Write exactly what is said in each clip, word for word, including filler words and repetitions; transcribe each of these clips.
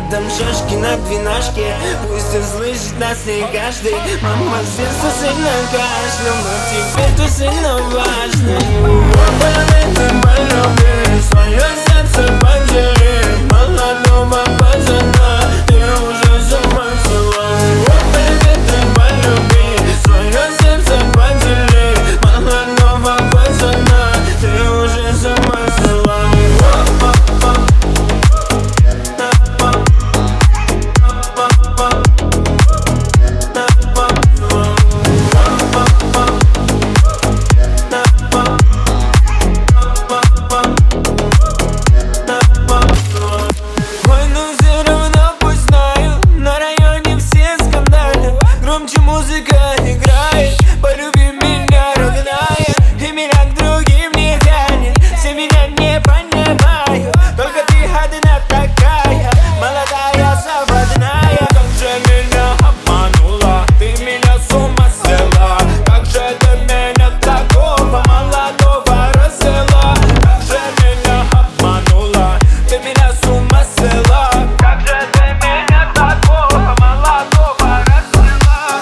там шашки на двенашке. Пусть услышит нас не каждый. Мама с детства сильно кашлял, но теперь то сильно важно. Полюби, полюби свое сердце, подели молодого пацана. Ты уже сама взяла. Полюби, полюби свое сердце, подели молодого пацана. Ты уже сама взяла. Музыка играет, полюби меня, родная. И меня к другим не тянет, все меня не понимают. Только ты одна такая, молодая, заводная. Как же меня обманула, ты меня с ума свела. Как же ты меня такого молодого развела. Как же меня обманула, ты меня с ума свела. Как же ты меня такого молодого развела.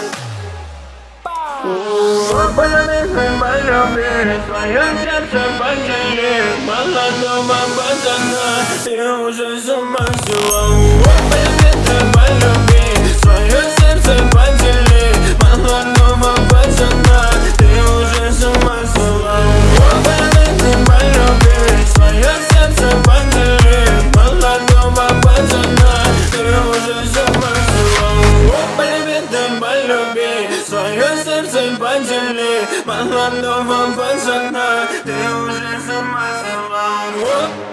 Полюби, полюби свое сердце, подели молодого пацана. Ты уже с ума взяла. Полюби, полюби свое сердце, подели молодого пацана. Ты уже с ума взяла. Полюби, полюби свое сердце, подели молодого пацана. Ты уже с ума взяла. Полюби, полюби свое сердце, подели молодого пацана. Ты уже с ума взяла.